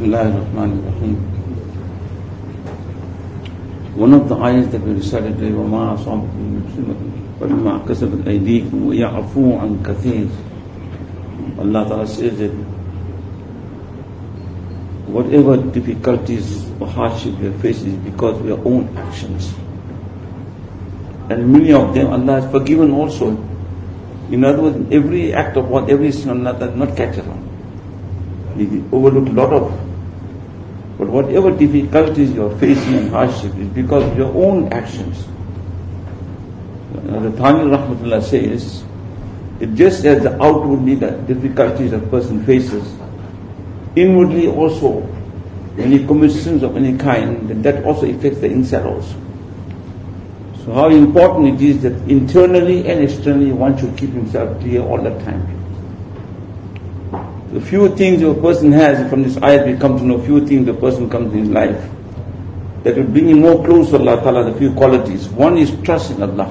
Bismillahirrahmanirrahim. One of the ayahs that we recited today, وَمَا أَصَابَكُم مِّن مُّصِيبَةٍ فَبِمَا كَسَبَتْ أَيْدِيكُمْ وَيَعْفُو عَن كَثِيرٍ. Allah Ta'ala says that whatever difficulties or hardship we are facing is because of our own actions. And many of them Allah has forgiven also. In other words, every act of what, every sin Allah does not catch around. He overlooked a lot of. But whatever difficulties you are facing and hardship is because of your own actions. The Thani Rahmatullah says, it just as the outwardly the difficulties a person faces, inwardly also, when he commits sins of any kind, then that also affects the inside also. So how important it is that internally and externally one should keep himself clear all the time. The few things a person has, from this ayat we come to know few things the person comes in his life that will bring him more close to Allah Ta'ala, the few qualities. One is trust in Allah.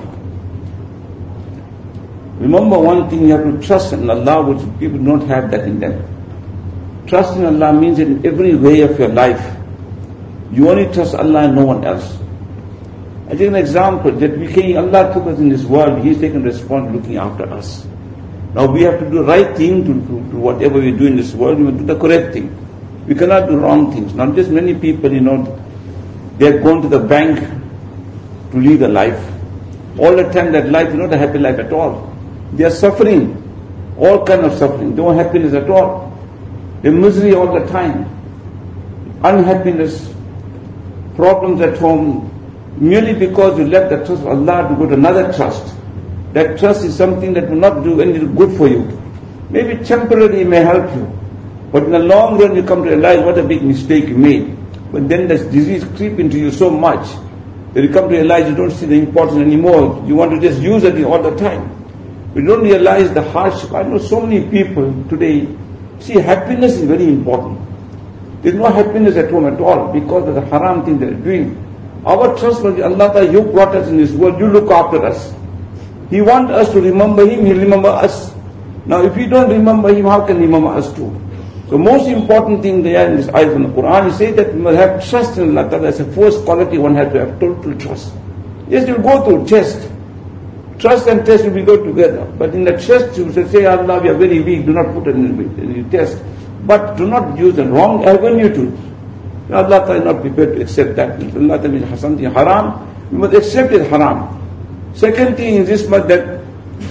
Remember one thing, you have to trust in Allah, which people don't have that in them. Trust in Allah means that in every way of your life, you only trust Allah and no one else. I take an example that Allah took us in this world, He's taken responsibility looking after us. Now we have to do the right thing to whatever we do in this world, we must do the correct thing. We cannot do wrong things. Not just many people, they have gone to the bank to lead a life. All the time that life is not a happy life at all. They are suffering, all kind of suffering, no happiness at all. They're misery all the time. Unhappiness, problems at home, merely because you left the trust of Allah to go to another trust. That trust is something that will not do anything good for you. Maybe temporarily it may help you, but in the long run you come to realize what a big mistake you made. But then this disease creep into you so much that you come to realize you don't see the importance anymore. You want to just use it all the time. You don't realize the hardship. I know so many people today, see, happiness is very important. There's no happiness at home at all because of the haram thing they're doing. Our trust was Allah, you brought us in this world, you look after us. He wants us to remember Him, He'll remember us. Now if we don't remember Him, how can He remember us too? The most important thing there in this ayah from the Quran, He says that we must have trust in Allah. That's the first quality one has to have, total trust. Yes, you'll go through test. Trust and test will go together. But in the test, you should say, Allah, we are very weak, do not put it in the test. But do not use the wrong avenue to. Allah is not prepared to accept that. If Allah is something haram, we must accept it haram. Second thing is this much, that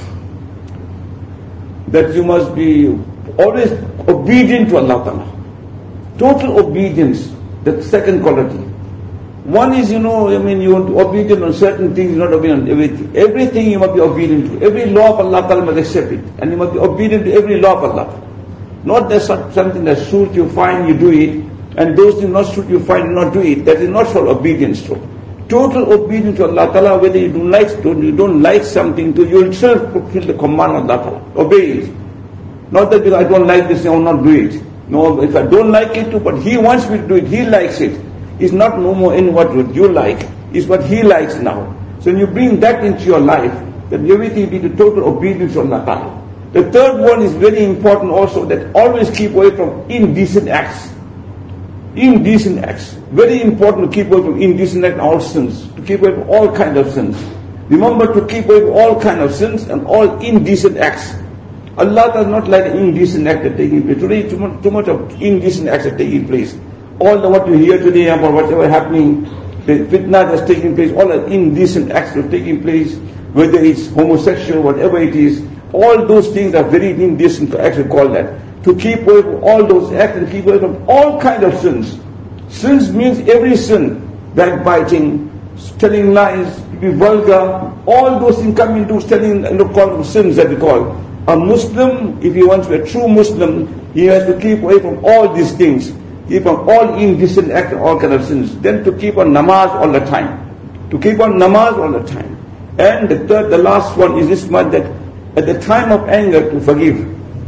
you must be always obedient to Allah Ta'ala. Total obedience, that's the second quality. One is, you want to be obedient on certain things, not obedient on everything. Everything you must be obedient to. Every law of Allah Ta'ala must accept it. And you must be obedient to every law of Allah. Not that something that suits you, fine, you do it. And those things not suit you, fine, you not do it. That is not for obedience to. Total obedience to Allah Ta'ala, whether you don't like something, you will still fulfill the command of Allah Ta'ala. Obey it. Not that because I don't like this, I will not do it. No, if I don't like it too, but He wants me to do it, He likes it. It's not no more in what you like, it's what He likes now. So when you bring that into your life, then everything will be the total obedience to Allah Ta'ala. The third one is very important also, that always keep away from indecent acts. Indecent acts. Very important to keep away from indecent acts and all sins. To keep away from all kinds of sins. Remember to keep away from all kinds of sins and all indecent acts. Allah does not like indecent acts that are taking place. Today too much of indecent acts are taking place. All what you hear today about whatever happening, the fitna that's taking place, all the indecent acts that are taking place, whether it's homosexual, whatever it is, all those things are very indecent to actually call that. To keep away from all those acts and keep away from all kinds of sins. Sins means every sin. Backbiting, telling lies, be vulgar, all those things come into telling, called sins that we call. A Muslim, if he wants to be a true Muslim, he has to keep away from all these things. Keep on all indecent acts and all kinds of sins. Then to keep on namaz all the time. To keep on namaz all the time. And the last one is this one, that at the time of anger to forgive.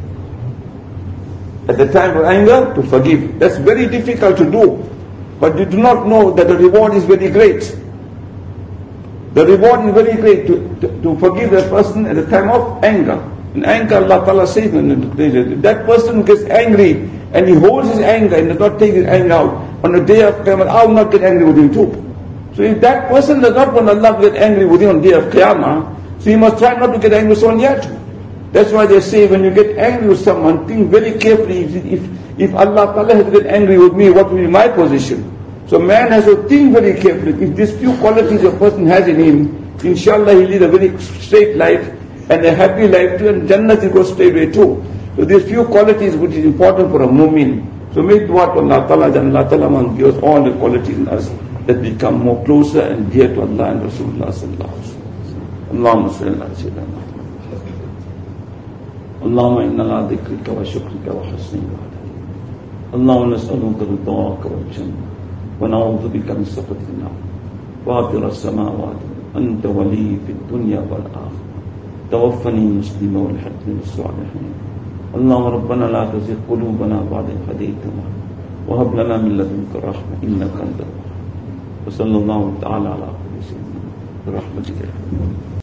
At the time of anger, to forgive. That's very difficult to do. But you do not know that the reward is very great. The reward is very great to forgive that person at the time of anger. In anger, Allah Ta'ala says, that person who gets angry And he holds his anger and does not take his anger out. On the day of Qiyamah, I will not get angry with him too. So if that person does not want Allah to get angry with him on the day of Qiyamah, so he must try not to get angry with someone yet. That's why they say when you get angry with someone, think very carefully. If Allah Ta'ala has to get angry with me, what will be my position? So man has to think very carefully. If these few qualities a person has in him, inshallah he'll lead a very straight life and a happy life too, and Jannah will go straight away too. So these few qualities which is important for a mu'min. So make dua to Allah Ta'ala, and Allah Ta'ala will give us all the qualities in us that become more closer and dear to Allah and Rasulullah sallallahu alaihi wasallam. Allahumma salli ala sayyidina Allahumma inna ala dhikrika wa shukrika wa husni ibadatik. Allahumma nas'aluka ridaka wal jannah wa na'udhu bika min sakhatik an-nar. Fatir as-samawati anta wali fid dunya wal akhirah. Tawaffani muslima wal haqni bis salihin. Allahumma rabbana la tuzigh qulubana ba'da idh hadaytana wa hab lana min ladunka rahmah innaka antal wahhab. Wa sallallahu ta'ala ala sayyidina bi rahmatika.